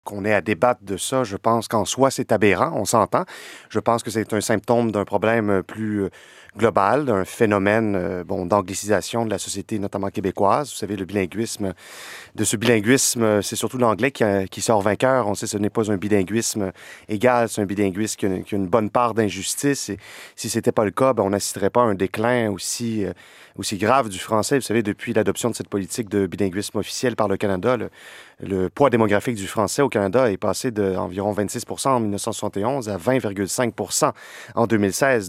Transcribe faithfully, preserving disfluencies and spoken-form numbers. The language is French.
Qu'on ait à débattre de ça, je pense qu'en soi, c'est aberrant, on s'entend. Je pense que c'est un symptôme d'un problème plus euh, global, d'un phénomène euh, bon, d'anglicisation de la société, notamment québécoise. Vous savez, le bilinguisme, de ce bilinguisme, c'est surtout l'anglais qui, a- qui sort vainqueur. On sait que ce n'est pas un bilinguisme égal, c'est un bilinguisme qui a, une qui a une bonne part d'injustice. Et si ce n'était pas le cas, ben, on n'assisterait pas à un déclin aussi, euh, aussi grave du français. Vous savez, depuis l'adoption de cette politique de bilinguisme officiel par le Canada, le, le poids démographique du français au Canada est passé d'environ vingt-six pour cent en mille neuf cent soixante et onze à vingt virgule cinq pour cent en deux mille seize.